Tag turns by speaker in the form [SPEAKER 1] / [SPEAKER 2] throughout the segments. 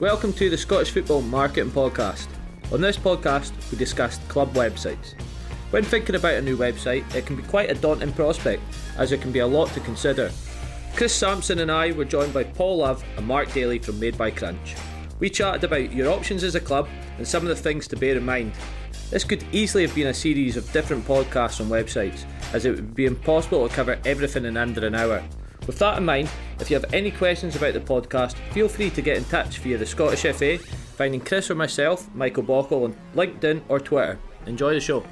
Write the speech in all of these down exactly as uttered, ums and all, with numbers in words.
[SPEAKER 1] welcome to the Scottish Football Marketing Podcast. On this podcast, we discuss club websites. When thinking about a new website, it can be quite a daunting prospect, as there can be a lot to consider. Chris Sampson and I were joined by Paul Love and Mark Daly from Made by Crunch. We chatted about your options as a club and some of the things to bear in mind. This could easily have been a series of different podcasts on websites, as it would be impossible to cover everything in under an hour. With that in mind, if you have any questions about the podcast, feel free to get in touch via the Scottish F A, finding Chris or myself, Michael Bockle, on LinkedIn or Twitter. Enjoy the show.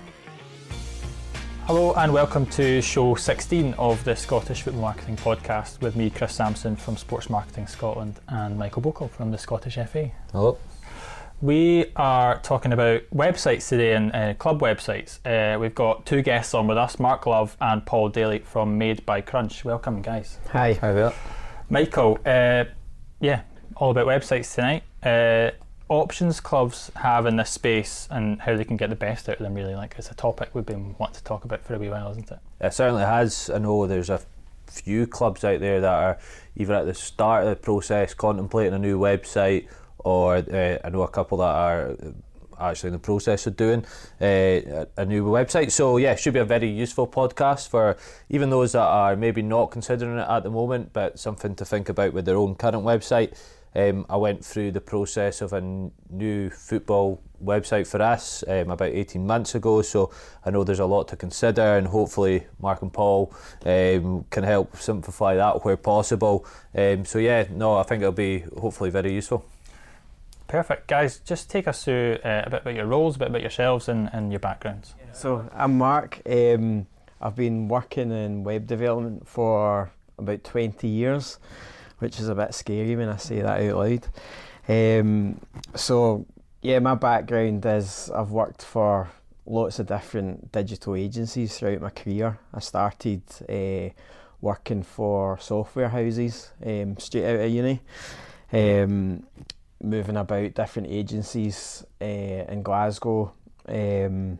[SPEAKER 2] Hello and welcome to show sixteen of the Scottish Football Marketing Podcast with me, Chris Sampson from Sports Marketing Scotland, and Michael Bockle from the Scottish F A.
[SPEAKER 3] Hello.
[SPEAKER 2] We are talking about websites today and uh, club websites. Uh, we've got two guests on with us, Mark Love and Paul Daly from Made by Crunch. Welcome, guys.
[SPEAKER 3] Hi. Hi there.
[SPEAKER 2] Michael, uh, yeah, all about websites tonight. Uh, options clubs have in this space and how they can get the best out of them, really. Like, it's a topic we've been wanting to talk about for a wee while, isn't it?
[SPEAKER 3] It certainly has. I know there's a few clubs out there that are either at the start of the process contemplating a new website, or uh, I know a couple that are actually in the process of doing uh, a new website. So yeah, it should be a very useful podcast for even those that are maybe not considering it at the moment, but something to think about with their own current website. Um, I went through the process of a n- new football website for us um, about eighteen months ago, so I know there's a lot to consider, and hopefully Mark and Paul um, can help simplify that where possible. Um, so yeah, no, I think it'll be hopefully very useful.
[SPEAKER 2] Perfect. Guys, just take us through uh, a bit about your roles, a bit about yourselves and, and your backgrounds.
[SPEAKER 4] So I'm Mark. Um, I've been working in web development for about twenty years, which is a bit scary when I say that out loud. Um, so yeah, my background is I've worked for lots of different digital agencies throughout my career. I started uh, working for software houses um, straight out of uni. Um, moving about different agencies uh, in Glasgow, um,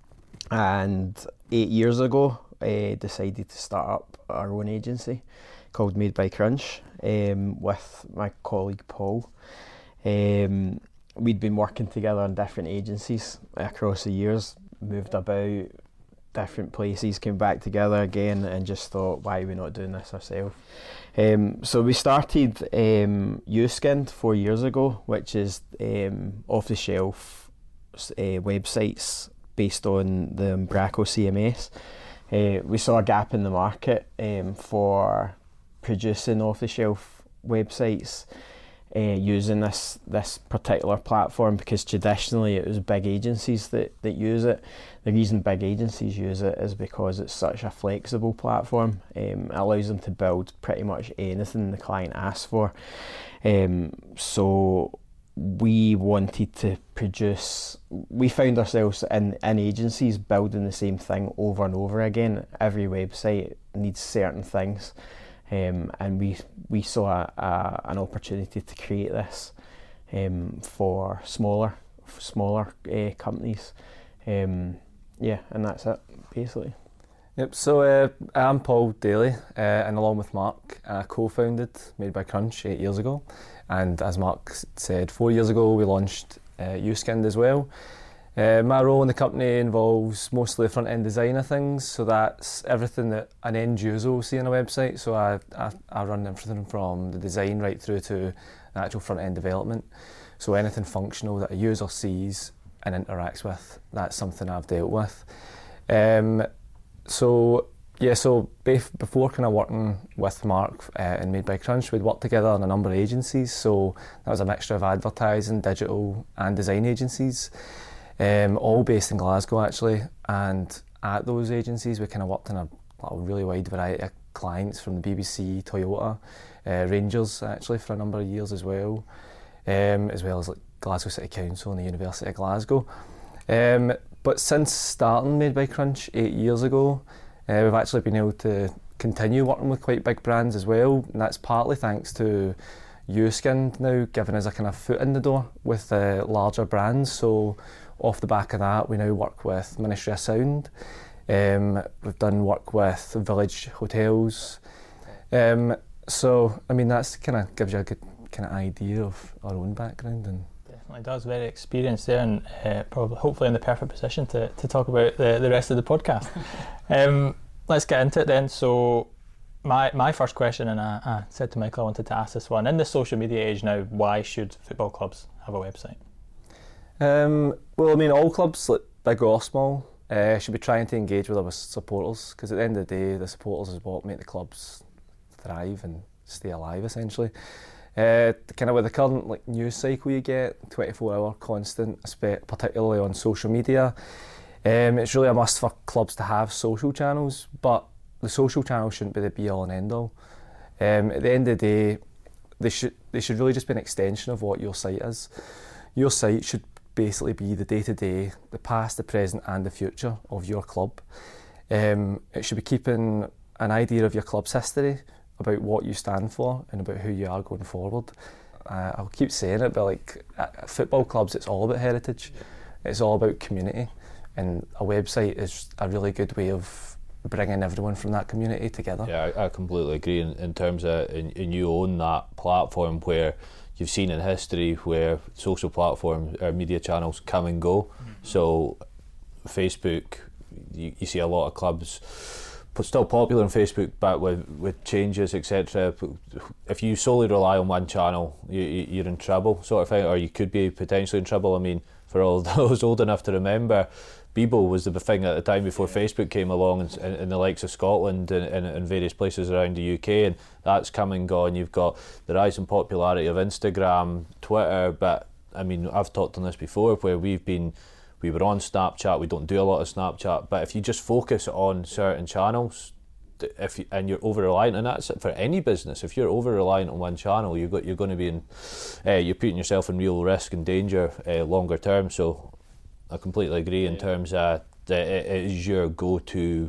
[SPEAKER 4] and eight years ago uh, decided to start up our own agency called Made by Crunch um, with my colleague Paul. Um, we'd been working together in different agencies across the years, moved about different places, came back together again and just thought, why are we not doing this ourselves? Um, so we started um, Uskinned four years ago, which is um, off-the-shelf uh, websites based on the Umbraco C M S. Uh, we saw a gap in the market um, for producing off-the-shelf websites uh, using this this particular platform, because traditionally it was big agencies that, that use it. The reason big agencies use it is because it's such a flexible platform. Um, it allows them to build pretty much anything the client asks for. Um, so we wanted to produce, we found ourselves in, in agencies building the same thing over and over again. Every website needs certain things. Um, and we we saw a, a, an opportunity to create this um, for smaller for smaller uh, companies. Um, yeah, and that's it basically.
[SPEAKER 5] Yep. So uh, I'm Paul Daly, uh, and along with Mark, I co-founded Made by Crunch eight years ago. And as Mark said, four years ago we launched uh, Uskinned as well. Uh, my role in the company involves mostly front-end design of things, so that's everything that an end user will see on a website. So I, I, I run everything from the design right through to the actual front-end development. So anything functional that a user sees and interacts with, that's something I've dealt with. Um, so yeah, so bef- before kind of working with Mark uh, and Made by Crunch, we'd worked together in a number of agencies. So that was a mixture of advertising, digital and design agencies. Um, all based in Glasgow actually, and at those agencies we kind of worked in a, a really wide variety of clients, from the B B C, Toyota, uh, Rangers actually for a number of years as well, um, as well as like Glasgow City Council and the University of Glasgow. Um, but since starting Made by Crunch eight years ago, uh, we've actually been able to continue working with quite big brands as well, and that's partly thanks to Uskinned now giving us a kind of foot in the door with uh, larger brands. So off the back of that, we now work with Ministry of Sound. Um, we've done work with Village Hotels. Um, so, I mean, that's kind of gives you a good kind of idea of our own background. And
[SPEAKER 2] definitely does, very experienced there, and uh, probably hopefully in the perfect position to, to talk about the, the rest of the podcast. um, let's get into it then. So my my first question, and I, I said to Michael I wanted to ask this one, in the social media age now, why should football clubs have a website?
[SPEAKER 5] Um, well, I mean, all clubs, like big or small, uh, should be trying to engage with our supporters, because at the end of the day, the supporters is what make the clubs thrive and stay alive, essentially. Uh, kind of with the current like news cycle you get, twenty-four hour constant, particularly on social media, um, it's really a must for clubs to have social channels, but the social channel shouldn't be the be all and end all. Um, at the end of the day, they should they should really just be an extension of what your site is. Your site should basically be the day-to-day, the past, the present and the future of your club. Um, it should be keeping an idea of your club's history, about what you stand for and about who you are going forward. Uh, I'll keep saying it, but like at football clubs, it's all about heritage. It's all about community, and a website is a really good way of bringing everyone from that community together.
[SPEAKER 3] Yeah, I, I completely agree in, in terms of, and, and you own that platform where you've seen in history where social platforms or media channels come and go. Mm-hmm. So Facebook, you, you see a lot of clubs still popular on Facebook, but with, with changes, et cetera. If you solely rely on one channel, you, you're in trouble, sort of thing, or you could be potentially in trouble. I mean, for all those old enough to remember, Bebo was the thing at the time before Facebook came along, in, in, in the likes of Scotland and, and, and various places around the U K, and that's come and gone. You've got the rise in popularity of Instagram, Twitter, but I mean, I've talked on this before where we've been We were on Snapchat. We don't do a lot of Snapchat, but if you just focus on certain channels, if you, and you're over reliant, and that's for any business. If you're over reliant on one channel, you've got you're going to be in, uh, you're putting yourself in real risk and danger uh, longer term. So I completely agree in yeah. terms of that it is your go-to,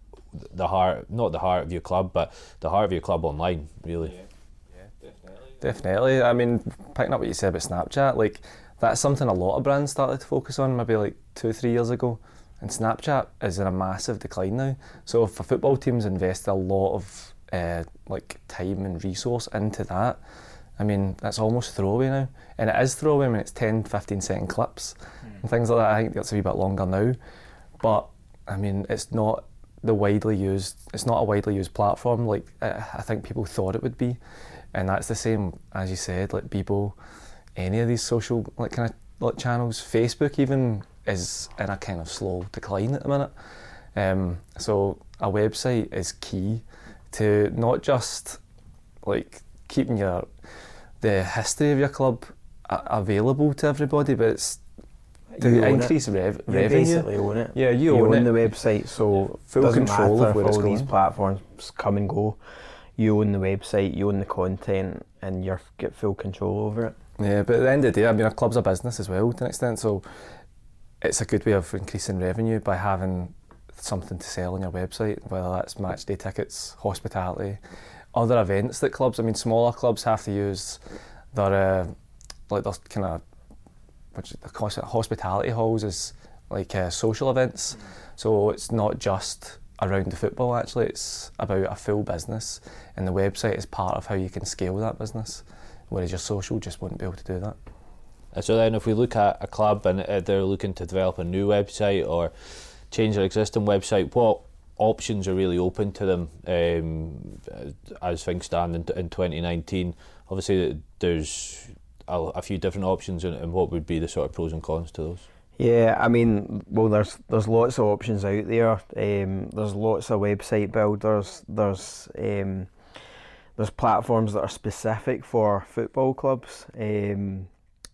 [SPEAKER 3] the heart, not the heart of your club, but the heart of your club online, really.
[SPEAKER 5] Yeah, yeah definitely. Definitely. I mean, picking up what you said about Snapchat, like. That's something a lot of brands started to focus on maybe like two, three years ago. And Snapchat is in a massive decline now. So if a football team's invested a lot of uh, like time and resource into that, I mean, that's almost throwaway now. And it is throwaway when it's ten, fifteen second clips mm. and things like that. I think it's a wee bit longer now. But I mean, it's not the widely used, it's not a widely used platform like uh, I think people thought it would be. And that's the same, as you said, like Bebo, any of these social like kind of like channels. Facebook even is in a kind of slow decline at the minute. Um, so a website is key to not just like keeping your the history of your club a- available to everybody, but it's to
[SPEAKER 4] you
[SPEAKER 5] increase rev-
[SPEAKER 4] you
[SPEAKER 5] revenue.
[SPEAKER 4] basically own it.
[SPEAKER 5] Yeah, you,
[SPEAKER 4] you
[SPEAKER 5] own,
[SPEAKER 4] own
[SPEAKER 5] it.
[SPEAKER 4] the website, so
[SPEAKER 5] full
[SPEAKER 4] doesn't
[SPEAKER 5] control
[SPEAKER 4] matter
[SPEAKER 5] of where
[SPEAKER 4] if
[SPEAKER 5] it's
[SPEAKER 4] all
[SPEAKER 5] going.
[SPEAKER 4] these platforms come and go. You own the website, you own the content, and you get full control over it.
[SPEAKER 5] Yeah, but at the end of the day, I mean, a club's a business as well to an extent, so it's a good way of increasing revenue by having something to sell on your website, whether that's match day tickets, hospitality, other events that clubs, I mean, smaller clubs have to use their, uh, like their kind of, which the hospitality halls is like uh, social events, so it's not just around the football actually, it's about a full business, and the website is part of how you can scale that business. Whereas your social just wouldn't be able to do that.
[SPEAKER 3] So then if we look at a club and they're looking to develop a new website or change their existing website, what options are really open to them um, as things stand in, in twenty nineteen? Obviously there's a, a few different options, and, and what would be the sort of pros and cons to those?
[SPEAKER 4] Yeah, I mean, well, there's there's lots of options out there. Um, there's lots of website builders. There's um, There's platforms that are specific for football clubs, um,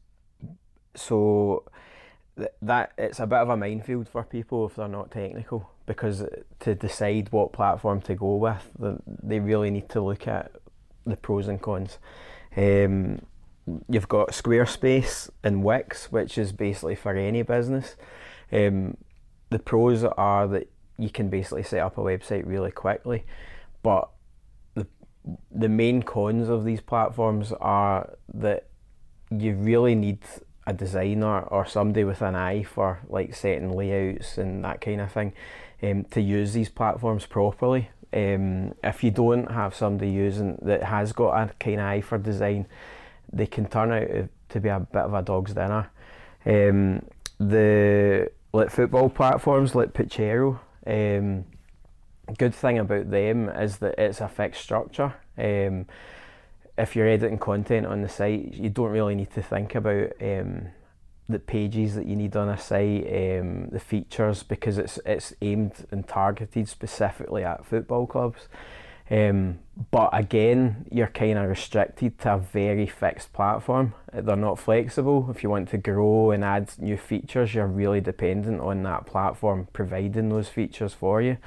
[SPEAKER 4] so th- that it's a bit of a minefield for people if they're not technical, because to decide what platform to go with, they really need to look at the pros and cons. Um, you've got Squarespace and Wix, which is basically for any business. Um, the pros are that you can basically set up a website really quickly, but the main cons of these platforms are that you really need a designer or somebody with an eye for like setting layouts and that kind of thing um, to use these platforms properly. Um, if you don't have somebody using that has got a kind of eye for design, they can turn out to be a bit of a dog's dinner. Um, the like football platforms like Picchero, um, good thing about them is that it's a fixed structure. Um, if you're editing content on the site, you don't really need to think about um, the pages that you need on a site, um, the features, because it's it's aimed and targeted specifically at football clubs. Um, but again, you're kind of restricted to a very fixed platform. They're not flexible. If you want to grow and add new features, you're really dependent on that platform providing those features for you.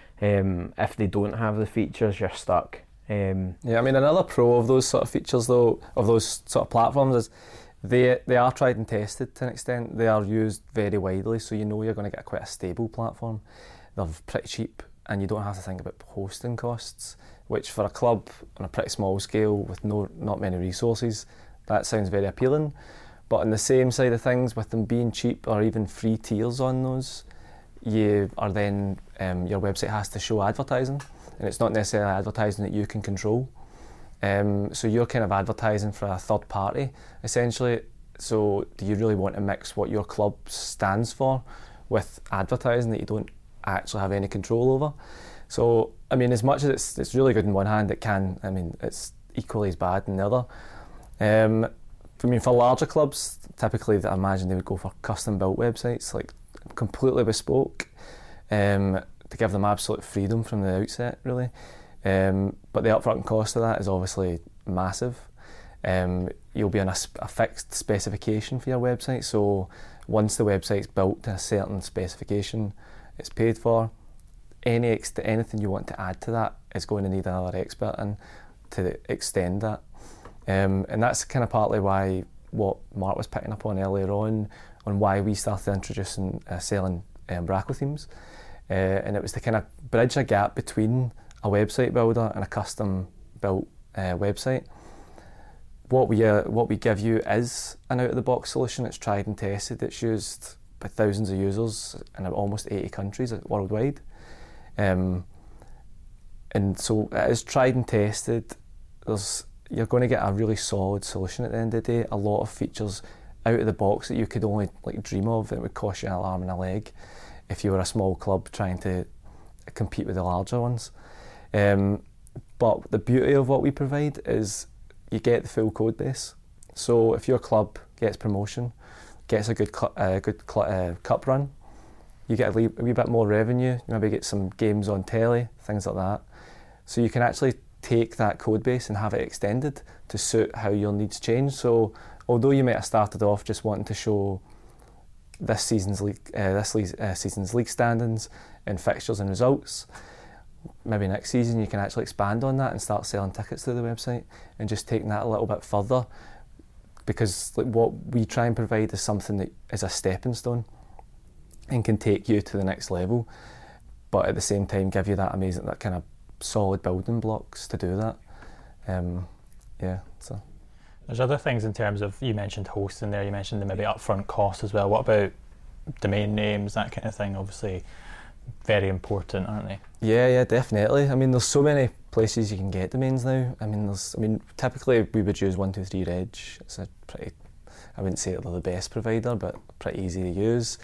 [SPEAKER 4] Um, if they don't have the features, you're stuck. Um,
[SPEAKER 5] yeah, I mean, another pro of those sort of features, though, of those sort of platforms is they they are tried and tested to an extent. They are used very widely, so you know you're going to get quite a stable platform. They're pretty cheap, and you don't have to think about hosting costs, which for a club on a pretty small scale with no not many resources, that sounds very appealing. But on the same side of things, with them being cheap or even free tiers on those, you are then um, your website has to show advertising, and it's not necessarily advertising that you can control. Um, so you're kind of advertising for a third party, essentially. So do you really want to mix what your club stands for with advertising that you don't actually have any control over? So, I mean, as much as it's it's really good in one hand, it can, I mean, it's equally as bad in the other. Um, I mean, for larger clubs, typically I imagine they would go for custom built websites, like completely bespoke, um, to give them absolute freedom from the outset, really. Um, but the upfront cost of that is obviously massive. Um, you'll be on a, a fixed specification for your website, so once the website's built to a certain specification, it's paid for. Any ex- anything you want to add to that is going to need another expert in to extend that. Um, and that's kind of partly why what Mark was picking up on earlier on, on why we started introducing uh, selling um, Bracco themes. Uh, and it was to kind of bridge a gap between a website builder and a custom built uh, website. What we uh, what we give you is an out-of-the-box solution. It's tried and tested. It's used by thousands of users in almost eighty countries worldwide. Um, and so it is tried and tested. There's you're going to get a really solid solution at the end of the day. A lot of features out of the box that you could only like dream of. It would cost you an arm and a leg if you were a small club trying to compete with the larger ones. Um, but the beauty of what we provide is you get the full code base. So if your club gets promotion, gets a good cl- uh, good cl- uh, cup run, you get a, wee, a wee bit more revenue, you maybe get some games on telly, things like that. So you can actually take that code base and have it extended to suit how your needs change. So although you might have started off just wanting to show this season's league, uh, this league, uh, season's league standings and fixtures and results, maybe next season you can actually expand on that and start selling tickets through the website and just taking that a little bit further, because like, what we try and provide is something that is a stepping stone and can take you to the next level, but at the same time give you that amazing, that kind of solid building blocks to do that. Um, yeah, so.
[SPEAKER 2] There's other things in terms of, you mentioned hosting there, you mentioned the maybe upfront costs as well. What about domain names, that kind of thing? Obviously very important, aren't they?
[SPEAKER 5] Yeah, yeah, definitely. I mean, there's so many places you can get domains now. I mean, there's, I mean, typically we would use one two three Reg. It's a pretty, I wouldn't say they're the best provider, but pretty easy to use.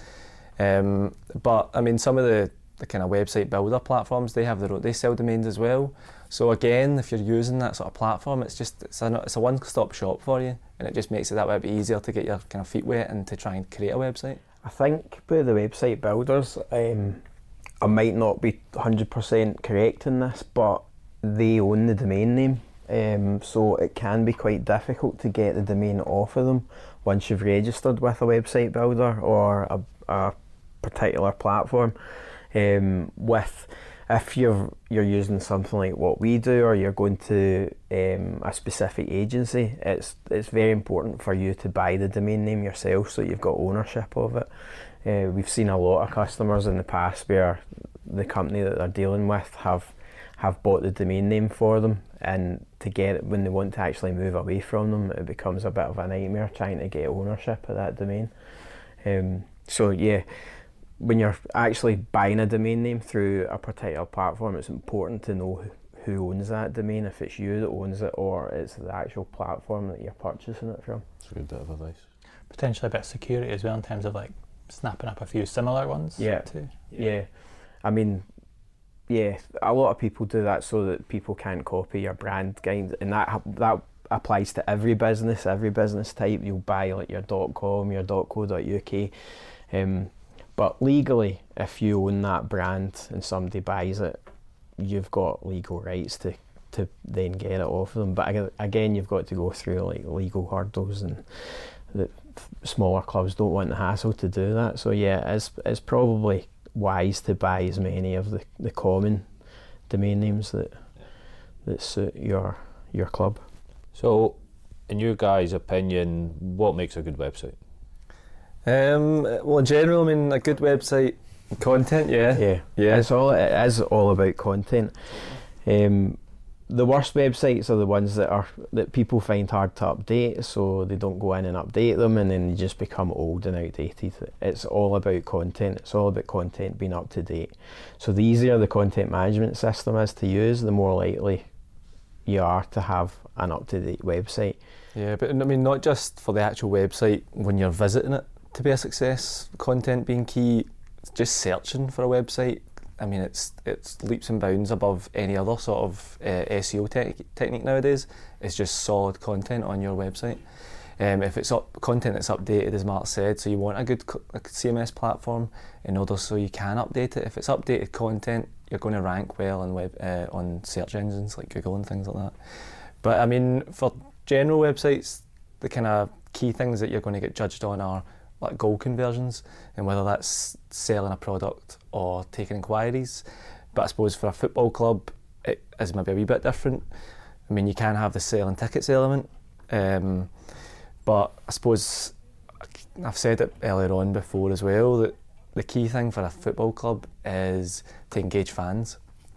[SPEAKER 5] Um, but I mean, some of the, the kind of website builder platforms, they have their own, they sell domains as well. So again, if you're using that sort of platform, it's just it's a it's a one-stop shop for you, and it just makes it that way bit easier to get your kind of feet wet and to try and create a website.
[SPEAKER 4] I think with the website builders, um, I might not be one hundred percent correct in this, but they own the domain name, um, so it can be quite difficult to get the domain off of them once you've registered with a website builder or a, a particular platform. Um, with if you're you're using something like what we do, or you're going to um, a specific agency, it's it's very important for you to buy the domain name yourself, so you've got ownership of it. Uh, we've seen a lot of customers in the past where the company that they're dealing with have have bought the domain name for them, and to get it when they want to actually move away from them, it becomes a bit of a nightmare trying to get ownership of that domain. Um, so yeah. When you're actually buying a domain name through a particular platform, it's important to know who owns that domain, if it's you that owns it or it's the actual platform that you're purchasing it from.
[SPEAKER 3] That's a good bit of advice.
[SPEAKER 2] Potentially a bit of security as well in terms of like snapping up a few similar ones.
[SPEAKER 4] Yeah.
[SPEAKER 2] Too.
[SPEAKER 4] Yeah. I mean, yeah, a lot of people do that so that people can't copy your brand kind, and that that applies to every business, every business type. You'll buy like your .com, your .co.uk, um, but legally, if you own that brand and somebody buys it, you've got legal rights to to then get it off of them. But again, you've got to go through like legal hurdles, and the smaller clubs don't want the hassle to do that. So yeah, it's it's probably wise to buy as many of the, the common domain names that that suit your your club.
[SPEAKER 3] So, in your guys' opinion, what makes a good website?
[SPEAKER 5] Um, well, in general, I mean, a good website, content, yeah.
[SPEAKER 4] Yeah,
[SPEAKER 5] yeah.
[SPEAKER 4] It's all, it is all about content. Um, the worst websites are the ones that are that people find hard to update, so they don't go in and update them, and then they just become old and outdated. It's all about content. It's all about content being up to date. So the easier the content management system is to use, the more likely you are to have an up-to-date website.
[SPEAKER 5] Yeah, but I mean, not just for the actual website when you're visiting it to be a success, content being key, just searching for a website. I mean, it's it's leaps and bounds above any other sort of uh, S E O te- technique nowadays. It's just solid content on your website. Um, if it's up, content that's updated, as Mark said, so you want a good co- a C M S platform in order so you can update it. If it's updated content, you're going to rank well on web uh, on search engines like Google and things like that. But I mean, for general websites, the kind of key things that you're going to get judged on are like goal conversions, and whether that's selling a product or taking inquiries. But I suppose for a football club, it is maybe a wee bit different. I mean, you can have the selling tickets element, um, but I suppose I've said it earlier on before as well, that the key thing for a football club is to engage fans,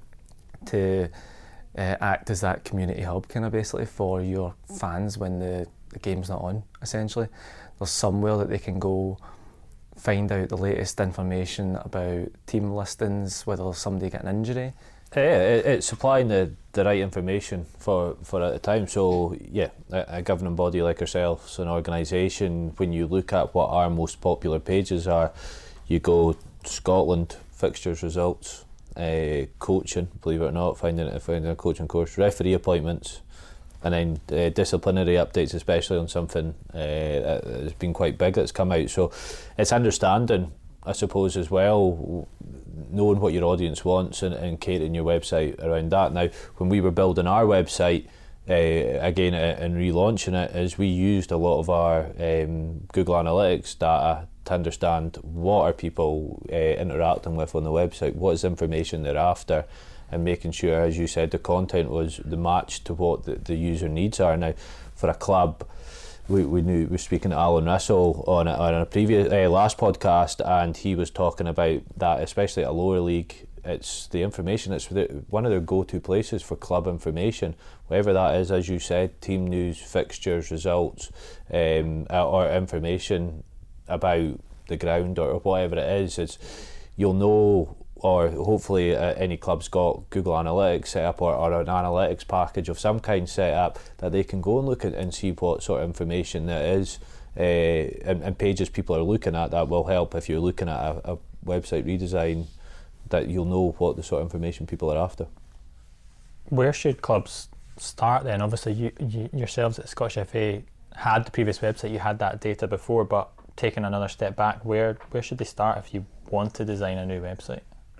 [SPEAKER 5] to uh, act as that community hub kind of basically for your fans when the, the game's not on, essentially. There's somewhere that they can go find out the latest information about team listings, whether there's somebody getting an injury.
[SPEAKER 3] Yeah, it, it's supplying the, the right information for, for at the time. So yeah, a, a governing body like ourselves, an organisation, when you look at what our most popular pages are, you go Scotland, fixtures, results, uh, coaching, believe it or not, finding, finding a coaching course, referee appointments, and then uh, disciplinary updates, especially on something uh, that has been quite big that's come out. So it's understanding, I suppose, as well, knowing what your audience wants and, and catering your website around that. Now, when we were building our website, uh, again, uh, and relaunching it, is we used a lot of our um, Google Analytics data to understand what are people uh, interacting with on the website, what is information they're after, and making sure, as you said, the content was the match to what the, the user needs are. Now, for a club, we, we knew we were speaking to Alan Russell on a, on a previous uh, last podcast, and he was talking about that, especially at a lower league. It's the information. It's the, one of their go-to places for club information, whatever that is. As you said, team news, fixtures, results, um, or information about the ground or whatever it is. It's you'll know. Or hopefully uh, any club's got Google Analytics set up, or, or an analytics package of some kind set up that they can go and look at and see what sort of information that is, uh, and, and pages people are looking at. That will help if you're looking at a, a website redesign, that you'll know what the sort of information people are after.
[SPEAKER 2] Where should clubs start then? Obviously you, you yourselves at Scottish F A had the previous website, you had that data before, but taking another step back, where where should they start if you want to design a new website?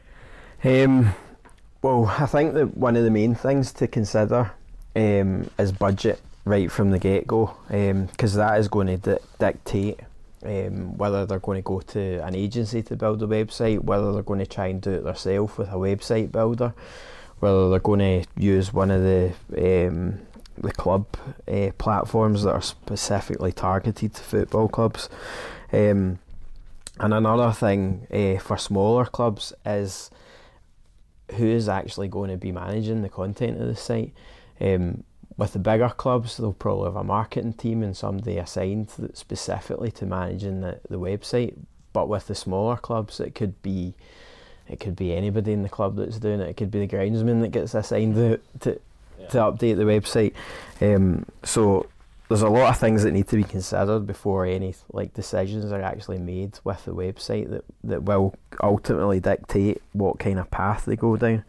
[SPEAKER 4] Um, well, I think that one of the main things to consider um, is budget right from the get-go, because um, that is going to di- dictate um, whether they're going to go to an agency to build a website, whether they're going to try and do it themselves with a website builder, whether they're going to use one of the um, the club uh, platforms that are specifically targeted to football clubs. Um, and another thing uh, for smaller clubs is who is actually going to be managing the content of the site. Um, with the bigger clubs, they'll probably have a marketing team and somebody assigned specifically to managing the, the website. But with the smaller clubs, it could be it could be anybody in the club that's doing it. It could be the groundsman that gets assigned to to, yeah. to update the website. Um, so there's a lot of things that need to be considered before any like decisions are actually made with the website that, that will ultimately dictate what kind of path they go down.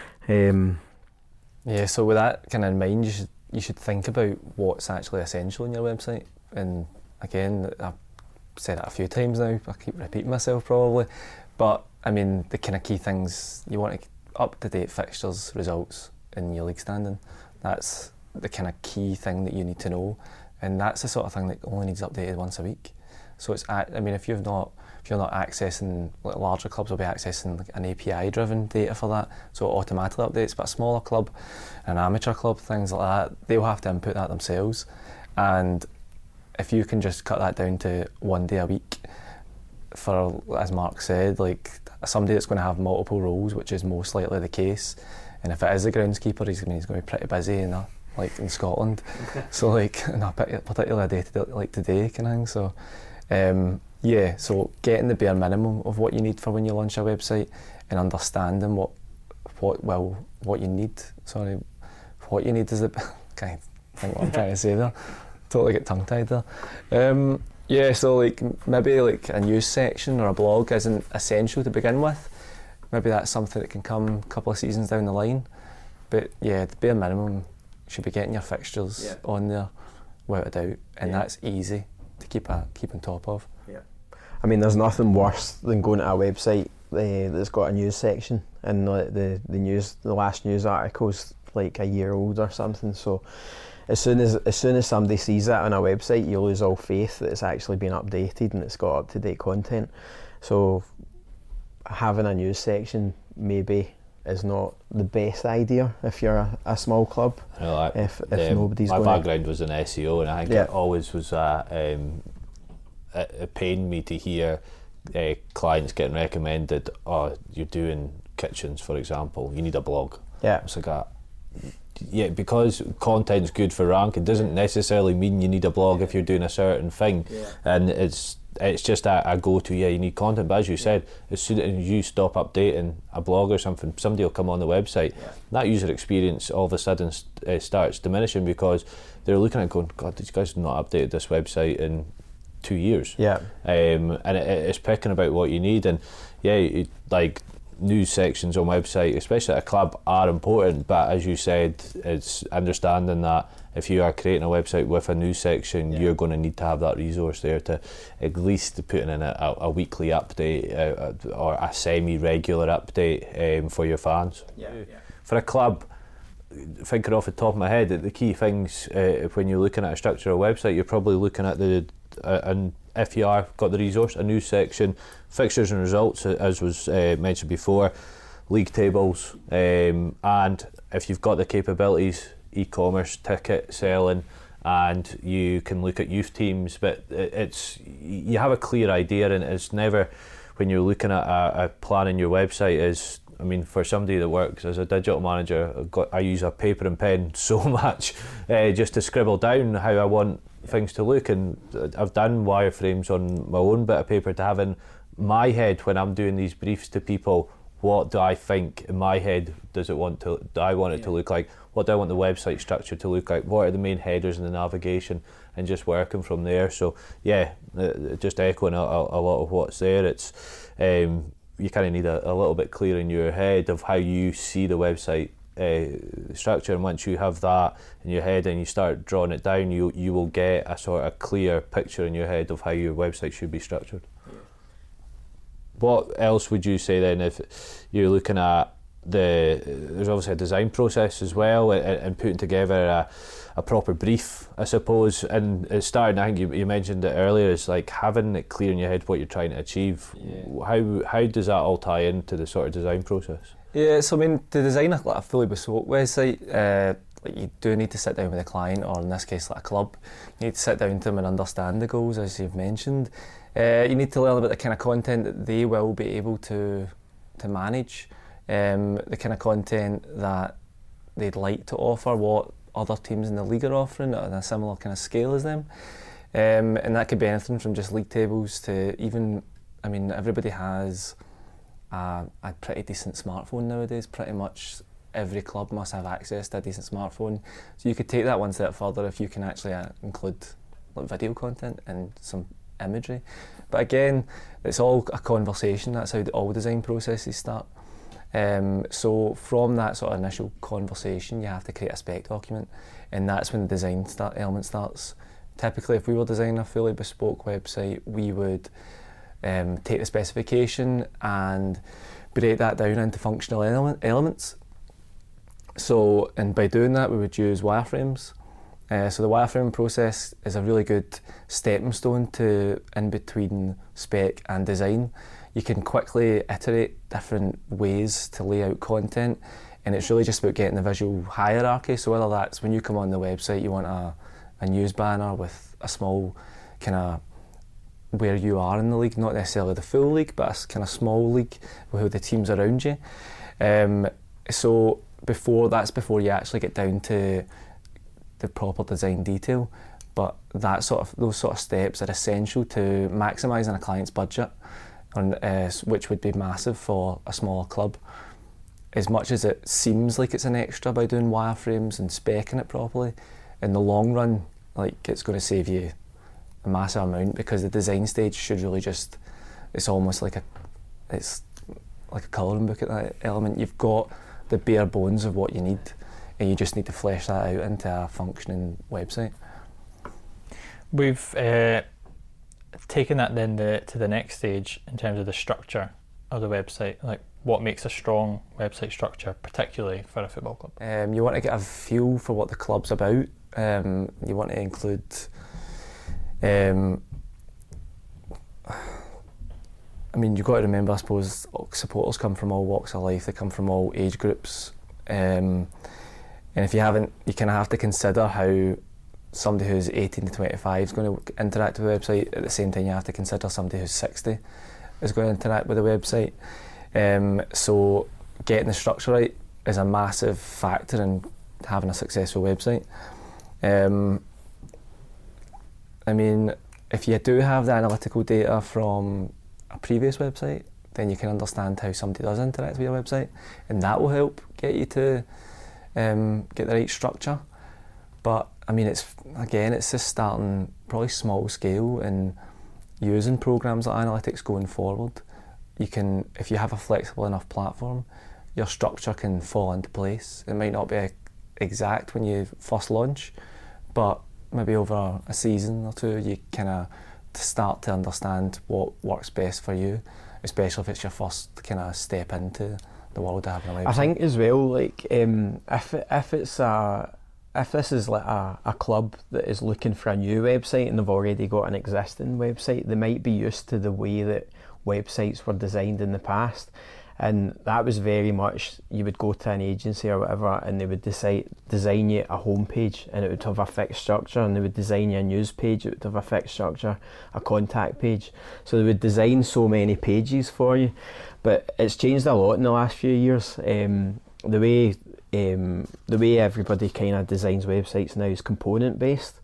[SPEAKER 4] Um,
[SPEAKER 5] yeah, so with that kind of in mind, you should you should think about what's actually essential in your website. And again, I've said it a few times now, I keep repeating myself probably, but I mean the kind of key things you want to up-to-date fixtures, results in your league standing. That's the kind of key thing that you need to know, and that's the sort of thing that only needs updated once a week. So it's at, I mean if you've not if you're not accessing, like larger clubs will be accessing like an A P I driven data for that, so it automatically updates, but a smaller club, an amateur club, things like that, they'll have to input that themselves. And if you can just cut that down to one day a week for, as Mark said, like somebody that's going to have multiple roles, which is most likely the case, and if it is a groundskeeper, he's, I mean, he's going to be pretty busy in a, like in Scotland, so like in a particular day to day, like today kind of thing. So um, yeah, so getting the bare minimum of what you need for when you launch a website and understanding what what well what you need. Sorry, what you need is the can't think what I'm trying to say there. Totally get tongue tied there. Um, yeah, so like maybe like a news section or a blog isn't essential to begin with. Maybe that's something that can come a couple of seasons down the line. But yeah, the bare minimum, you should be getting your fixtures yeah. on there without a doubt, and yeah. that's easy to keep a, keep on top of.
[SPEAKER 4] Yeah, I mean, there's nothing worse than going to a website uh, that's got a news section and the, the the news, the last news article's like a year old or something. So as soon as as soon as somebody sees that on a website, you lose all faith that it's actually been updated and it's got up to date content. So having a news section maybe is not the best idea if you're a, a small club.
[SPEAKER 3] No, I,
[SPEAKER 4] if if
[SPEAKER 3] um,
[SPEAKER 4] nobody's
[SPEAKER 3] my
[SPEAKER 4] going
[SPEAKER 3] background was in S E O, and I think
[SPEAKER 4] yeah.
[SPEAKER 3] it always was uh, um, it, it pained me to hear uh, clients getting recommended, oh, you're doing kitchens, for example, you need a blog.
[SPEAKER 4] Yeah,
[SPEAKER 3] it's like a, yeah, because content's good for rank, it doesn't necessarily mean you need a blog if you're doing a certain thing.
[SPEAKER 4] Yeah.
[SPEAKER 3] And it's it's just a, a go-to, yeah, you need content, but as you said, as soon as you stop updating a blog or something, somebody will come on the website. Yeah. That user experience all of a sudden uh, starts diminishing because they're looking at it going, God, these guys have not updated this website in two years.
[SPEAKER 4] Yeah.
[SPEAKER 3] Um, and it, it's picking about what you need, and yeah, it, like news sections on website, especially at a club, are important, but as you said, it's understanding that if you are creating a website with a news section, yeah. you're going to need to have that resource there to at least put in a, a, a weekly update uh, or a semi-regular update um, for your fans.
[SPEAKER 4] Yeah. Yeah.
[SPEAKER 3] For a club, thinking off the top of my head, the key things uh, when you're looking at a structure of a website, you're probably looking at the uh, and if you are got the resource, a news section, fixtures and results, as was uh, mentioned before, league tables, um, and if you've got the capabilities, e-commerce, ticket selling, and you can look at youth teams, but it's you have a clear idea, and it's never, when you're looking at a, a planning your website, is, I mean, for somebody that works as a digital manager, I've got, I use a paper and pen so much uh, just to scribble down how I want things to look, and I've done wireframes on my own bit of paper to have in my head when I'm doing these briefs to people. What do I think in my head does it want to do I want it yeah. to look like? What do I want the website structure to look like? What are the main headers and the navigation, and just working from there. So yeah, uh, just echoing a, a, a lot of what's there. It's um, you kind of need a, a little bit clear in your head of how you see the website uh, structure, and once you have that in your head and you start drawing it down, you you will get a sort of clear picture in your head of how your website should be structured. What else would you say then, if you're looking at the, there's obviously a design process as well, and, and putting together a, a proper brief, I suppose, and it's starting, I think you, you mentioned it earlier, is like having it clear in your head what you're trying to achieve. Yeah. How how does that all tie into the sort of design process?
[SPEAKER 5] Yeah, so I mean, to design a, like a fully bespoke website, uh, like you do need to sit down with a client, or in this case like a club. You need to sit down to them and understand the goals, as you've mentioned. Uh, you need to learn about the kind of content that they will be able to to manage, um, the kind of content that they'd like to offer, what other teams in the league are offering on a similar kind of scale as them, um, and that could be anything from just league tables to even, I mean, everybody has a, a pretty decent smartphone nowadays. Pretty much every club must have access to a decent smartphone. So you could take that one step further if you can actually uh, include like video content and some imagery. But again, it's all a conversation. That's how all design processes start. Um, so from that sort of initial conversation, you have to create a spec document, and that's when the design start element starts. Typically, if we were designing a fully bespoke website, we would um, take the specification and break that down into functional element, elements. So, and by doing that, we would use wireframes. Uh, so the wireframe process is a really good stepping stone to in between spec and design. You can quickly iterate different ways to lay out content, and it's really just about getting the visual hierarchy. So whether that's when you come on the website, you want a, a news banner with a small kind of where you are in the league, not necessarily the full league, but a kind of small league with the teams around you. Um, so before that's before you actually get down to the proper design detail, but that sort of those sort of steps are essential to maximising a client's budget, and uh, which would be massive for a smaller club. As much as it seems like it's an extra by doing wireframes and speccing it properly, in the long run, like it's going to save you a massive amount, because the design stage should really just, it's almost like a, it's like a colouring book at that element. You've got the bare bones of what you need, and you just need to flesh that out into a functioning website.
[SPEAKER 2] We've uh, taken that then the, to the next stage in terms of the structure of the website, like what makes a strong website structure, particularly for a football club.
[SPEAKER 5] Um, you want to get a feel for what the club's about. Um, you want to include um, I mean, you've got to remember, I suppose, supporters come from all walks of life, they come from all age groups, um, and if you haven't, you kind of have to consider how somebody who's eighteen to twenty-five is going to interact with the website. At the same time, you have to consider somebody who's sixty is going to interact with the website. Um, so getting the structure right is a massive factor in having a successful website. Um, I mean, if you do have the analytical data from a previous website, then you can understand how somebody does interact with your website, and that will help get you to um, get the right structure. But I mean, it's again, it's just starting probably small scale and using programs like analytics going forward. You can, if you have a flexible enough platform, your structure can fall into place. It might not be exact when you first launch, but maybe over a season or two, you kind of start to understand what works best for you, especially if it's your first kind of step into the world of having a website.
[SPEAKER 4] I think as well, like um, if it, if it's a if this is like a, a club that is looking for a new website and they've already got an existing website, they might be used to the way that websites were designed in the past, and that was very much, you would go to an agency or whatever and they would decide, design you a homepage and it would have a fixed structure, and they would design you a news page, it would have a fixed structure, a contact page. So they would design so many pages for you. But it's changed a lot in the last few years. Um, the way um, the way everybody kind of designs websites now is component based.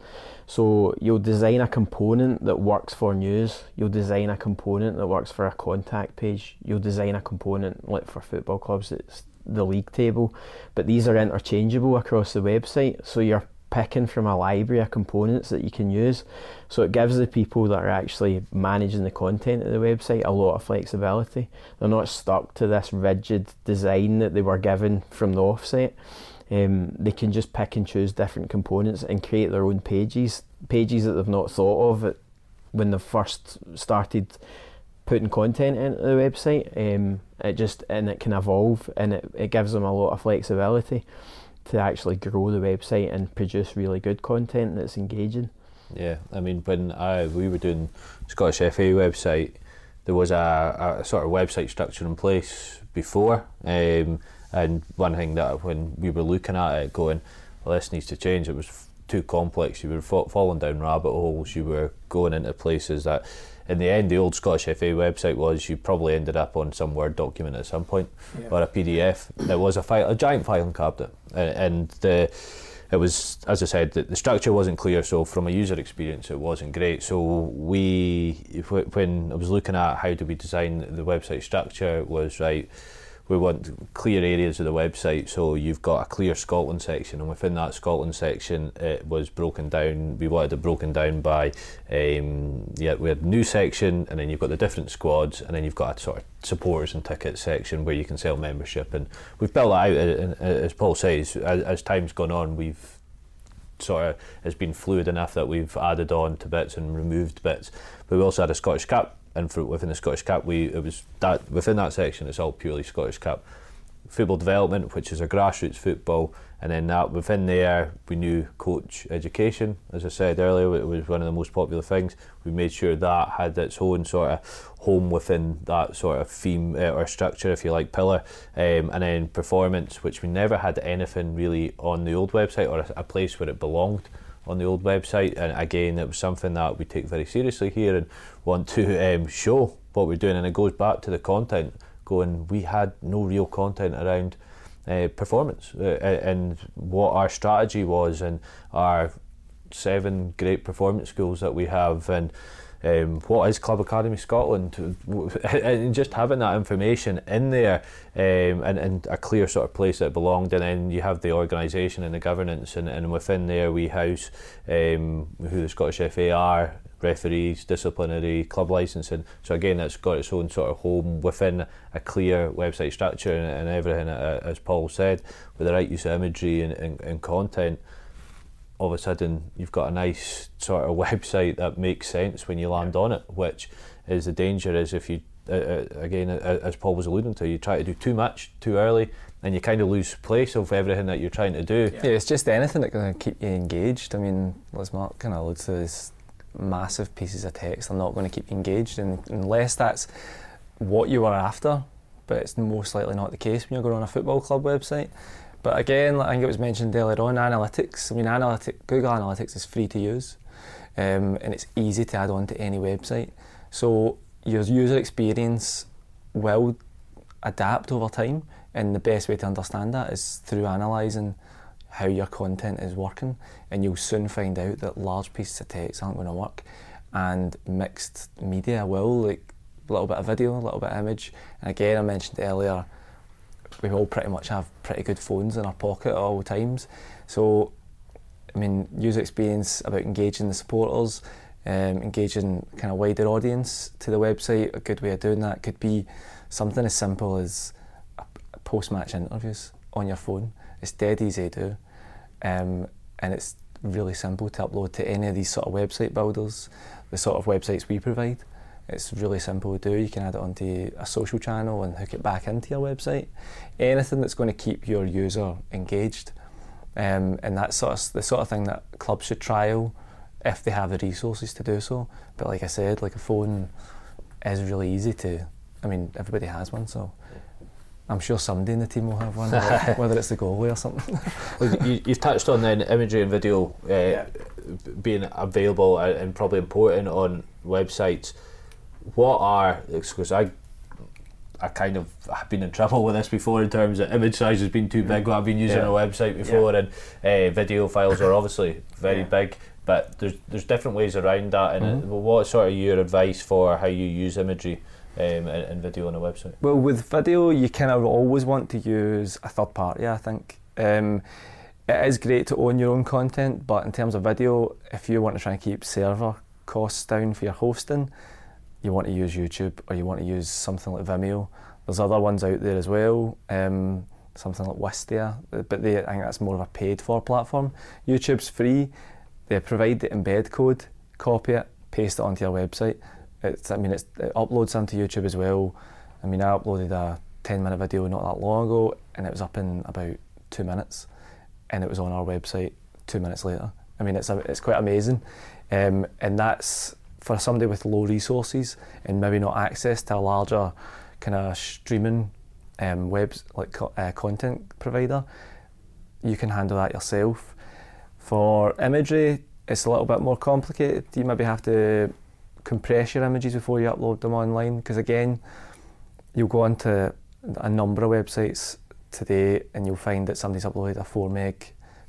[SPEAKER 4] So you'll design a component that works for news, you'll design a component that works for a contact page, you'll design a component like for football clubs, it's the league table, but these are interchangeable across the website, so you're picking from a library of components that you can use. So it gives the people that are actually managing the content of the website a lot of flexibility. They're not stuck to this rigid design that they were given from the offset. Um, they can just pick and choose different components and create their own pages, pages that they've not thought of it when they first started putting content into the website. Um, it just and it can evolve, and it, it gives them a lot of flexibility to actually grow the website and produce really good content that's engaging.
[SPEAKER 3] Yeah, I mean, when I we were doing Scottish F A website, there was a, a sort of website structure in place before. Um, And one thing that when we were looking at it going, well, this needs to change, it was f- too complex, you were fa- falling down rabbit holes, you were going into places that, in the end, the old Scottish F A website was, you probably ended up on some Word document at some point, yeah. or a P D F. It was a file, a giant filing cabinet, and, and the it was, as I said, the, the structure wasn't clear, so from a user experience it wasn't great. So we, when I was looking at how do we design the website structure, was right, we want clear areas of the website, so you've got a clear Scotland section, and within that Scotland section it was broken down, we wanted it broken down by, um, yeah, we had new section, and then you've got the different squads, and then you've got a sort of supporters and tickets section where you can sell membership, and we've built that out, and as Paul says, as, as time's gone on, we've sort of, it's been fluid enough that we've added on to bits and removed bits, but we also had a Scottish Cup. And for, within the Scottish Cup, we it was that within that section, it's all purely Scottish Cup. Football development, which is a grassroots football, and then that within there, we knew coach education. As I said earlier, it was one of the most popular things. We made sure that had its own sort of home within that sort of theme uh, or structure, if you like, pillar. Um, and then performance, which we never had anything really on the old website or a, a place where it belonged on the old website, and again it was something that we take very seriously here and want to um, show what we're doing, and it goes back to the content going, we had no real content around uh, performance uh, and what our strategy was, and our seven great performance schools that we have, and Um, what is Club Academy Scotland, and just having that information in there, um, and, and a clear sort of place that it belonged, and then you have the organisation and the governance, and, and within there we house um, who the Scottish F A are, referees, disciplinary, club licensing. So again, that's got its own sort of home within a clear website structure, and, and everything, uh, as Paul said, with the right use of imagery and, and, and content. All of a sudden you've got a nice sort of website that makes sense when you land on it, which is the danger, is if you uh, uh, again uh, as Paul was alluding to, you try to do too much too early and you kind of lose place of everything that you're trying to do.
[SPEAKER 5] Yeah, yeah, it's just anything that's going to keep you engaged. I mean, as Mark kind of alludes to, these massive pieces of text are not going to keep you engaged, and unless that's what you are after, but it's most likely not the case when you're going on a football club website. But again, I think it was mentioned earlier on, analytics. I mean, analytic, Google Analytics is free to use, um, and it's easy to add on to any website. So your user experience will adapt over time, and the best way to understand that is through analysing how your content is working, and you'll soon find out that large pieces of text aren't going to work, and mixed media will, like a little bit of video, a little bit of image. And again, I mentioned earlier, we all pretty much have pretty good phones in our pocket at all times. So, I mean, user experience about engaging the supporters, um, engaging kind of wider audience to the website. A good way of doing that could be something as simple as a, a post-match interviews on your phone. It's dead easy to do, um, and it's really simple to upload to any of these sort of website builders, the sort of websites we provide. It's really simple to do. You can add it onto a social channel and hook it back into your website. Anything that's going to keep your user engaged, um, and that's sort of the sort of thing that clubs should trial if they have the resources to do so. But like I said, like a phone is really easy to. I mean, everybody has one, so I'm sure somebody in the team will have one, whether it's the goalie or something.
[SPEAKER 3] Well, you, you've touched on then imagery and video uh, yeah. being available and probably important on websites. What are, because I I kind of have been in trouble with this before in terms of image size has been too big what I've been using yeah. on a website before, yeah. and uh, video files are obviously very yeah. big, but there's there's different ways around that, and mm-hmm. it, well, what sort of your advice for how you use imagery um, and, and video on a website?
[SPEAKER 5] Well, with video you kind of always want to use a third party, I think. Um, it is great to own your own content, but in terms of video, if you want to try and keep server costs down for your hosting, you want to use YouTube, or you want to use something like Vimeo. There's other ones out there as well, um, something like Wistia, but they, I think that's more of a paid for platform. YouTube's free. They provide the embed code, copy it, paste it onto your website. It's, I mean, it's, it uploads onto YouTube as well. I mean, I uploaded a ten minute video not that long ago, and it was up in about two minutes, and it was on our website two minutes later. I mean, it's a, it's quite amazing, um, and that's for somebody with low resources and maybe not access to a larger kind of streaming um, webs like co- uh, content provider. You can handle that yourself. For imagery, it's a little bit more complicated. You maybe have to compress your images before you upload them online, because again, you'll go onto a number of websites today and you'll find that somebody's uploaded a four meg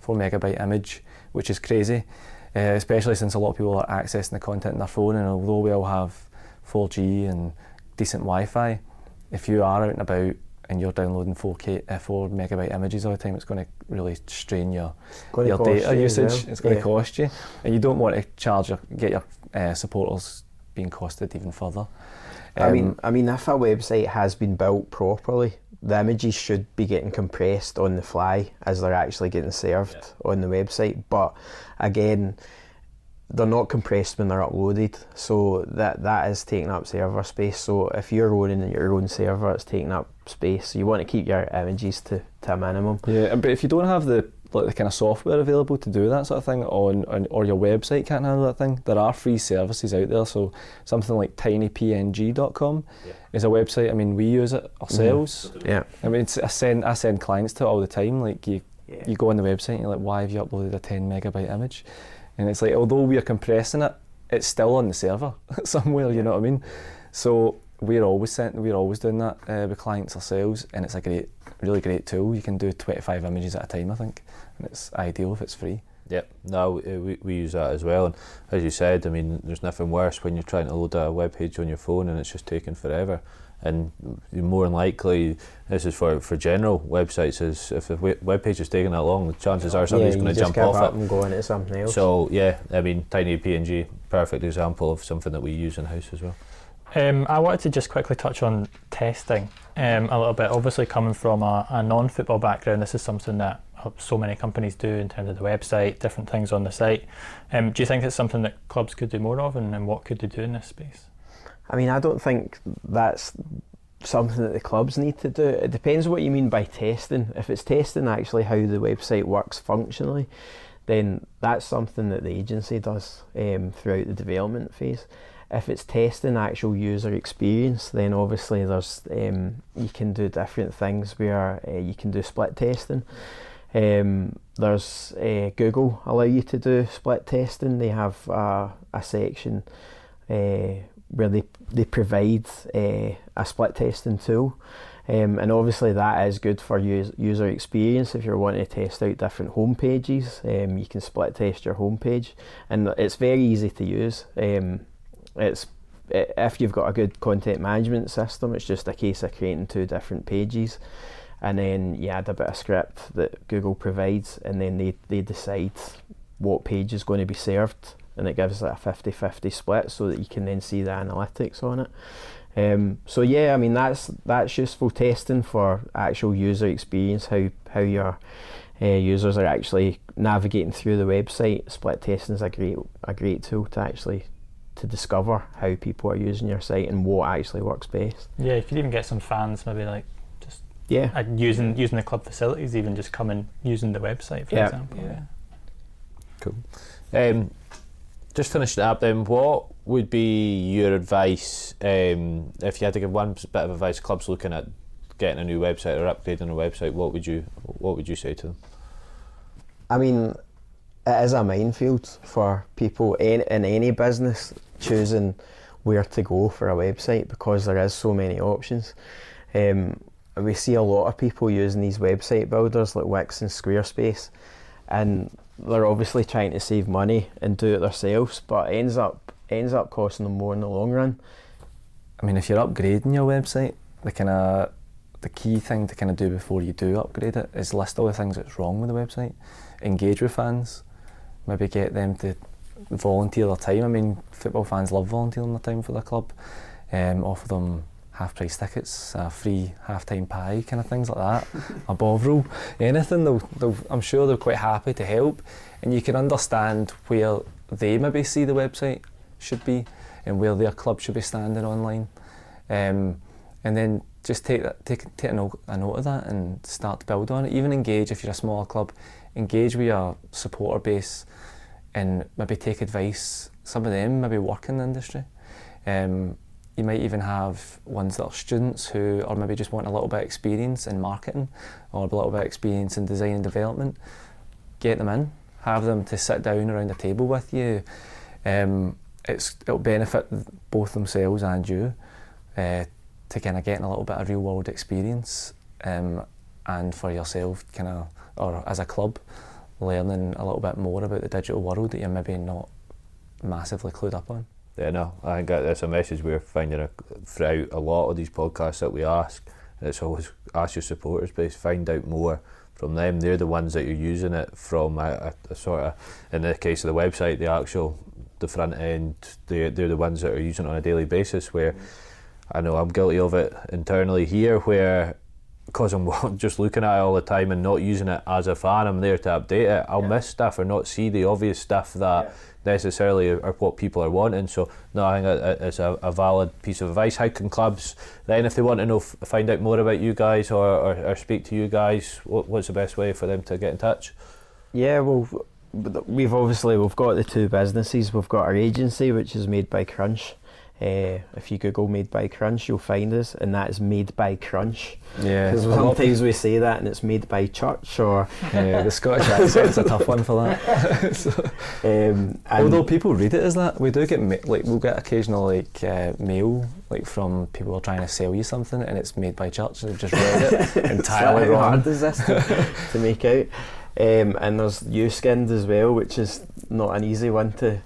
[SPEAKER 5] four megabyte image, which is crazy, uh, especially since a lot of people are accessing the content on their phone, and although we all have four G and decent Wi-Fi, if you are out and about and you're downloading four K, uh, four megabyte images all the time, it's going to really strain your your data
[SPEAKER 4] you
[SPEAKER 5] usage.
[SPEAKER 4] well.
[SPEAKER 5] It's going
[SPEAKER 4] Yeah.
[SPEAKER 5] to cost you, and you don't want to charge your get your uh, supporters being costed even further.
[SPEAKER 4] I mean,
[SPEAKER 5] Um,
[SPEAKER 4] I mean, if a website has been built properly, the images should be getting compressed on the fly as they're actually getting served
[SPEAKER 3] Yeah.
[SPEAKER 4] on the website. But again, they're not compressed when they're uploaded, so that that is taking up server space. So if you're running your own server, it's taking up space. So you want to keep your images to, to a minimum.
[SPEAKER 5] Yeah, but if you don't have the like the kind of software available to do that sort of thing, on, on or your website can't handle that thing, there are free services out there. So something like tiny p n g dot com
[SPEAKER 3] Yeah.
[SPEAKER 5] is a website. I mean, we use it ourselves.
[SPEAKER 4] Yeah.
[SPEAKER 5] I mean, it's, I send I send clients to it all the time. Like you,
[SPEAKER 4] Yeah.
[SPEAKER 5] you go on the website and you're like, why have you uploaded a ten megabyte image? And it's like, although we are compressing it, it's still on the server somewhere. You know what I mean? So we're always sent, we're always doing that uh, with clients ourselves, and it's a great, really great tool. You can do twenty-five images at a time, I think, and it's ideal if it's free.
[SPEAKER 3] Yep, no, we, we use that as well, and as you said, I mean, there's nothing worse when you're trying to load a web page on your phone and it's just taking forever. And more than likely, this is for, for general websites, is if the web page is taking that long, the chances are somebody's
[SPEAKER 4] yeah,
[SPEAKER 3] going to
[SPEAKER 4] you just
[SPEAKER 3] jump
[SPEAKER 4] give
[SPEAKER 3] off
[SPEAKER 4] up
[SPEAKER 3] it.
[SPEAKER 4] and go into something else.
[SPEAKER 3] So yeah, I mean, Tiny P N G, perfect example of something that we use in house as well.
[SPEAKER 2] Um, I wanted to just quickly touch on testing um, a little bit. Obviously, coming from a, a non-football background, this is something that so many companies do in terms of the website, different things on the site. Um, do you think it's something that clubs could do more of, and, and what could they do in this space?
[SPEAKER 4] I mean, I don't think that's something that the clubs need to do. It depends what you mean by testing. If it's testing actually how the website works functionally, then that's something that the agency does um, throughout the development phase. If it's testing actual user experience, then obviously there's um, you can do different things where uh, you can do split testing. Um, there's uh, Google allow you to do split testing. They have uh, a section uh, where they they provide uh, a split testing tool, um, and obviously that is good for us, user experience. If you're wanting to test out different home pages, um, you can split test your home page, and it's very easy to use. Um, it's if you've got a good content management system, it's just a case of creating two different pages, and then you add a bit of script that Google provides, and then they, they decide what page is going to be served, and it gives it a fifty-fifty split so that you can then see the analytics on it. Um, so yeah, I mean that's that's useful testing for actual user experience, how how your uh, users are actually navigating through the website. Split testing is a great a great tool to actually to discover how people are using your site and what actually works best.
[SPEAKER 2] Yeah, you could even get some fans maybe like just
[SPEAKER 4] Yeah,
[SPEAKER 2] uh, using using the club facilities, even just coming using the website, for
[SPEAKER 4] Yeah.
[SPEAKER 2] example.
[SPEAKER 4] Yeah.
[SPEAKER 2] Yeah.
[SPEAKER 3] Cool. Um, just finishing up then, what would be your advice um, if you had to give one bit of advice clubs looking at getting a new website or upgrading a website? What would you what would you say to them?
[SPEAKER 4] I mean, it is a minefield for people in, in any business choosing where to go for a website, because there is so many options. Um, we see a lot of people using these website builders like Wix and Squarespace, and they're obviously trying to save money and do it themselves, but it ends up ends up costing them more in the long run.
[SPEAKER 5] I mean, if you're upgrading your website, the kind of the key thing to kind of do before you do upgrade it is list all the things that's wrong with the website, engage with fans, maybe get them to volunteer their time. I mean, football fans love volunteering their time for their club. Um, offer them half price tickets, a free half time pie, kind of things like that, a bovril, anything. They'll, they'll, I'm sure they're quite happy to help, and you can understand where they maybe see the website should be and where their club should be standing online, um, and then just take that, take take a note, a note of that and start to build on it. Even engage if you're a smaller club, engage with your supporter base and maybe take advice. Some of them maybe work in the industry. Um, you might even have ones that are students who are maybe just want a little bit of experience in marketing or a little bit of experience in design and development. Get them in, have them to sit down around a table with you. Um, it's, it'll benefit both themselves and you uh, to kind of get a little bit of real world experience, um, and for yourself kind of, or as a club, learning a little bit more about the digital world that you're maybe not massively clued up on.
[SPEAKER 3] Yeah, no, I think that- that's a message we're finding a, throughout a lot of these podcasts that we ask. It's always ask your supporters base, find out more from them. They're the ones that you're using it from, a, a, a sort of, in the case of the website, the actual, the front end, they're, they're the ones that are using it on a daily basis, where I know I'm guilty of it internally here, where because I'm just looking at it all the time and not using it as a fan, I'm there to update it, I'll yeah. miss stuff or not see the obvious stuff that yeah. necessarily are, are what people are wanting. So no, I think that it's a, a valid piece of advice. How can clubs then, if they want to know, find out more about you guys or, or, or speak to you guys, what, what's the best way for them to get in touch?
[SPEAKER 4] Yeah, well, we've obviously we've got the two businesses. We've got our agency, which is Made by Crunch. Uh, if you Google Made by Crunch, you'll find us, and that is Made by Crunch.
[SPEAKER 5] Yeah,
[SPEAKER 4] because sometimes we say that and it's Made by Church, or
[SPEAKER 5] yeah, the Scottish accent's a tough one for that. so, um, although people read it as that, we do get ma- like we'll get occasional like uh, mail like from people who are trying to sell you something, and it's Made by Church. They've just read it entirely
[SPEAKER 4] how
[SPEAKER 5] wrong.
[SPEAKER 4] Hard is this to, to make out? Um, and there's U-Skinned as well, which is not an easy one to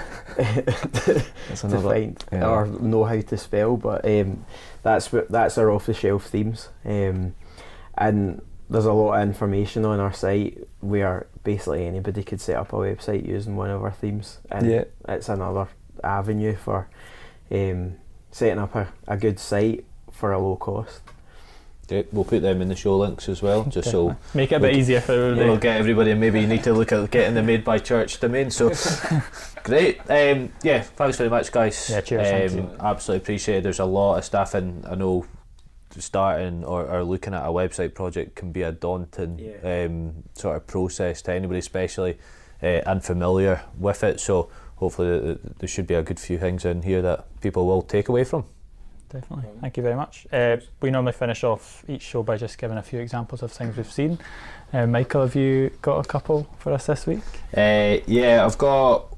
[SPEAKER 4] to, to find yeah. or know how to spell, but um, that's what that's our off-the-shelf themes, um, and there's a lot of information on our site where basically anybody could set up a website using one of our themes, and
[SPEAKER 5] yeah.
[SPEAKER 4] it's another avenue for um, setting up a, a good site for a low cost.
[SPEAKER 3] Yeah, we'll put them in the show links as well, just so
[SPEAKER 2] make it a bit
[SPEAKER 3] we'll,
[SPEAKER 2] easier for everybody.
[SPEAKER 3] We'll get everybody, and maybe you need to look at getting the Made by Church domain. So great, um, yeah. Thanks very much, guys.
[SPEAKER 2] Yeah, cheers.
[SPEAKER 3] Um, absolutely appreciate it. There's a lot of stuff, and I know starting or, or looking at a website project can be a daunting yeah. um, sort of process to anybody, especially uh, unfamiliar with it. So hopefully th- th- there should be a good few things in here that people will take away from.
[SPEAKER 2] Definitely. Thank you very much. Uh, we normally finish off each show by just giving a few examples of things we've seen. Uh, Michael, have you got a couple for us this week?
[SPEAKER 3] Uh, yeah, I've got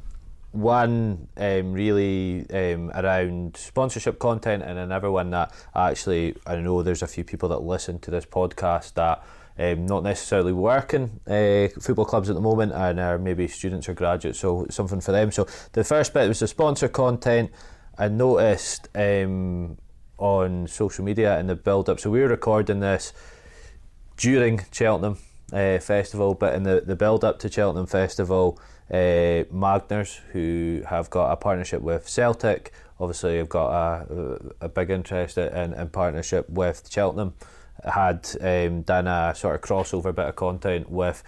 [SPEAKER 3] one um, really um, around sponsorship content, and another one that actually I know there's a few people that listen to this podcast that um, not necessarily work in uh, football clubs at the moment and are maybe students or graduates, so something for them. So the first bit was the sponsor content. I noticed um, on social media in the build-up, so we were recording this during Cheltenham uh, Festival, but in the, the build-up to Cheltenham Festival, uh, Magners, who have got a partnership with Celtic, obviously have got a, a big interest in, in partnership with Cheltenham, had um, done a sort of crossover bit of content with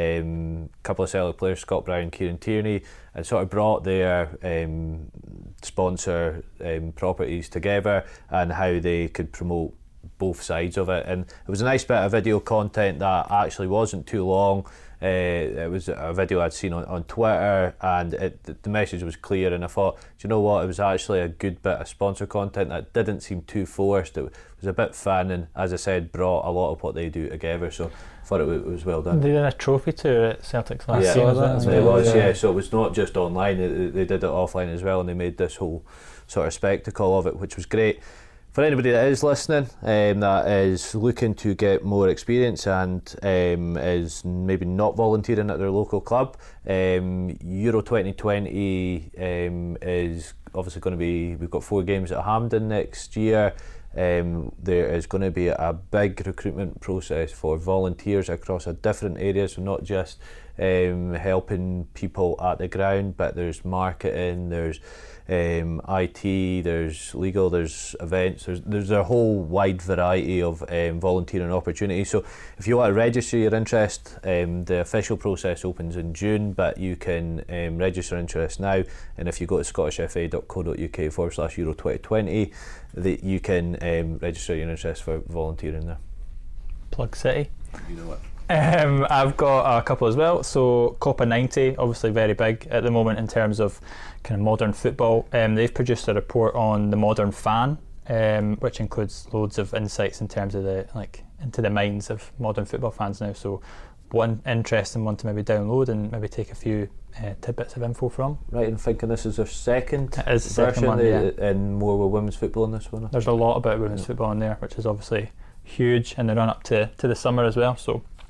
[SPEAKER 3] um, a couple of Celtic players, Scott Brown, Kieran Tierney, and sort of brought their um, sponsor um, properties together and how they could promote both sides of it. And it was a nice bit of video content that actually wasn't too long. Uh, it was a video I'd seen on, on Twitter, and it, the message was clear, and I thought, do you know what, it was actually a good bit of sponsor content that didn't seem too forced. It was a bit fun, and as I said, brought a lot of what they do together, so I thought it, it was well done.
[SPEAKER 2] They did a trophy tour at Celtic's last
[SPEAKER 3] yeah,
[SPEAKER 2] season.
[SPEAKER 3] That, it was, yeah. yeah, so it was not just online, they, they did it offline as well, and they made this whole sort of spectacle of it, which was great. For anybody that is listening, um, that is looking to get more experience and um, is maybe not volunteering at their local club, um, Euro twenty twenty um, is obviously going to be, we've got four games at Hampden next year. Um, there is going to be a big recruitment process for volunteers across a different areas, so not just um, helping people at the ground, but there's marketing, there's Um, I T, there's legal, there's events, there's there's a whole wide variety of um, volunteering opportunities. So if you want to register your interest, um, the official process opens in June, but you can um, register interest now, and if you go to scottishfa.co.uk forward slash Euro twenty twenty, that you can um, register your interest for volunteering there.
[SPEAKER 2] Plug City.
[SPEAKER 3] You know what?
[SPEAKER 2] Um, I've got a couple as well. So Copa ninety, obviously very big at the moment in terms of kind of modern football. Um, they've produced a report on the modern fan, um, which includes loads of insights in terms of the like into the minds of modern football fans now. So one interesting one to maybe download and maybe take a few uh, tidbits of info from.
[SPEAKER 3] Right, and thinking this is their second
[SPEAKER 2] it is the
[SPEAKER 3] version,
[SPEAKER 2] second one, yeah.
[SPEAKER 3] and more with women's football in this one.
[SPEAKER 2] There's a lot about women's yeah. football in there, which is obviously huge in the run up to, to the summer as well. So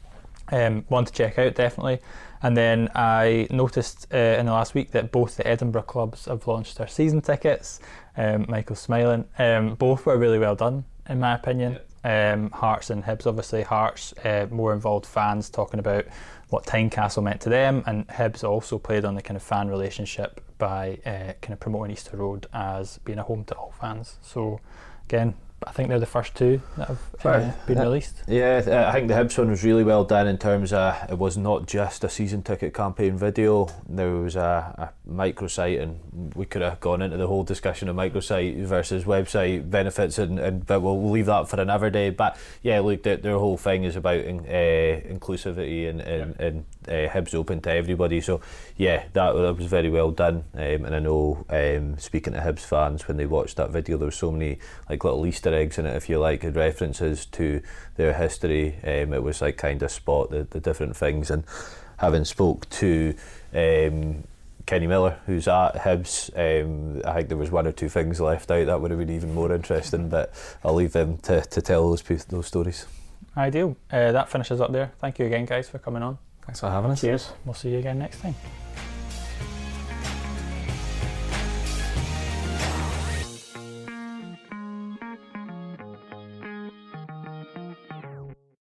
[SPEAKER 2] Um, one to check out, definitely. And then I noticed uh, in the last week that both the Edinburgh clubs have launched their season tickets. Um, Michael's smiling. Um, both were really well done, in my opinion. Um, Hearts and Hibs, obviously. Hearts, uh, more involved fans talking about what Tynecastle meant to them, and Hibs also played on the kind of fan relationship by uh, kind of promoting Easter Road as being a home to all fans. So again, I think they're the first two that have uh, been
[SPEAKER 3] uh,
[SPEAKER 2] released.
[SPEAKER 3] Yeah, I think the Hibs one was really well done in terms of it was not just a season ticket campaign video. There was a, a microsite, and we could have gone into the whole discussion of microsite versus website benefits, and, and but we'll leave that for another day. But yeah, look, their, their whole thing is about in, uh, inclusivity and, and, yeah. and uh, Hibs open to everybody. So yeah, that, that was very well done. Um, and I know, um, speaking to Hibs fans, when they watched that video, there was so many like little Easter eggs in it, if you like, and references to their history. Um, it was like kind of spot the, the different things. And having spoke to um, Kenny Miller, who's at Hibs, um, I think there was one or two things left out that would have been even more interesting, but I'll leave them to, to tell those those stories.
[SPEAKER 2] Ideal. Uh, that finishes up there. Thank you again, guys, for coming on.
[SPEAKER 5] Thanks for having us.
[SPEAKER 4] Cheers.
[SPEAKER 2] We'll see you again next time.